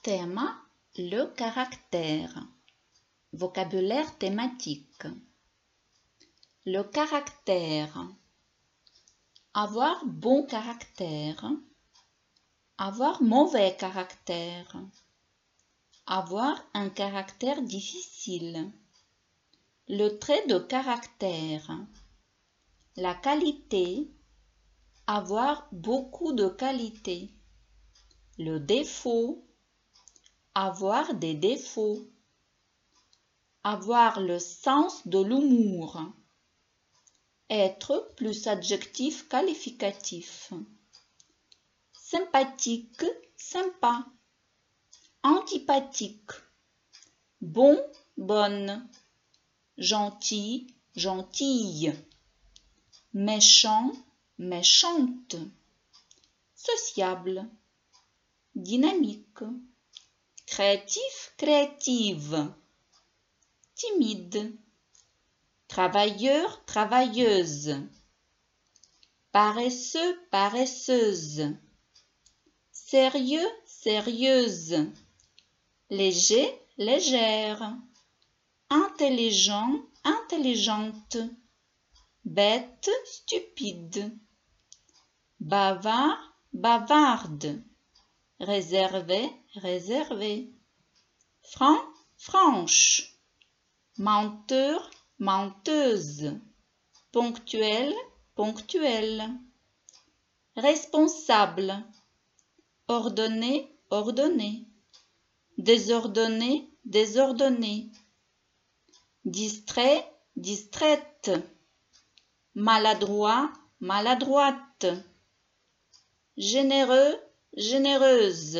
Thème: le caractère. Vocabulaire thématique. Le caractère. Avoir bon caractère. Avoir mauvais caractère. Avoir un caractère difficile. Le trait de caractère. La qualité. Avoir beaucoup de qualité. Le défaut. Avoir des défauts. Avoir le sens de l'humour. Être plus adjectif qualificatif. Sympathique, sympa. Antipathique. Bon, bonne. Gentil, gentille. Méchant, méchante. Sociable. Dynamique. Créatif, créative. Timide. Travailleur, travailleuse. Paresseux, paresseuse. Sérieux, sérieuse. Léger, légère. Intelligent, intelligente. Bête, stupide. Bavard, bavarde. Réservé, réservé. Franc, franche. Menteur, menteuse. Ponctuel, ponctuelle. Responsable. Ordonné, ordonné. Désordonné, désordonné. Distrait, distraite. Maladroit, maladroite. Généreux, généreuse.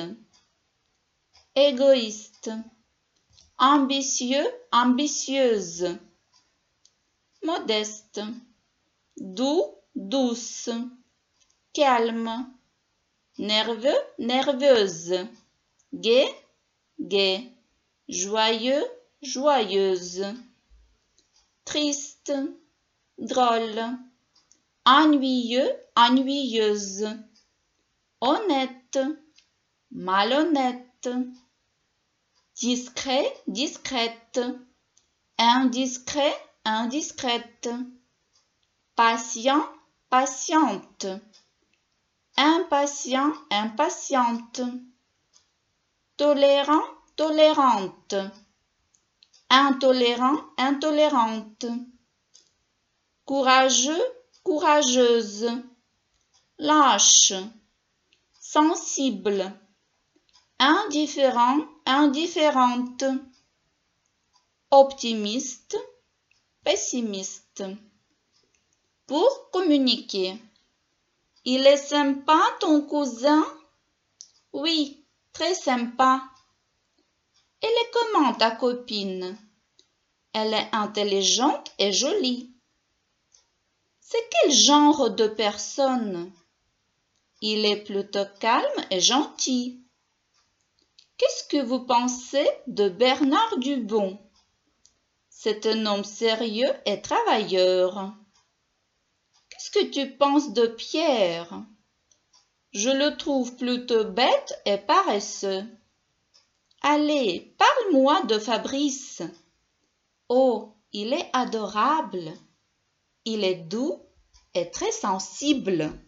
Égoïste. Ambitieux, ambitieuse. Modeste. Doux, douce. Calme. Nerveux, nerveuse. Gai, gai. Joyeux, joyeuse. Triste, drôle. Ennuyeux, ennuyeuse. Honnête, malhonnête. Discret, discrète. Indiscret, indiscrète. Patient, patiente. Impatient, impatiente. Tolérant, tolérante. Intolérant, intolérante. Courageux, courageuse. Lâche. Sensible. Indifférent, indifférente. Optimiste, pessimiste. Pour communiquer. Il est sympa ton cousin? Oui, très sympa. Elle est comment ta copine? Elle est intelligente et jolie. C'est quel genre de personne? Il est plutôt calme et gentil. Qu'est-ce que vous pensez de Bernard Dubon? C'est un homme sérieux et travailleur. Qu'est-ce que tu penses de Pierre? Je le trouve plutôt bête et paresseux. Allez, parle-moi de Fabrice. Oh, il est adorable. Il est doux et très sensible.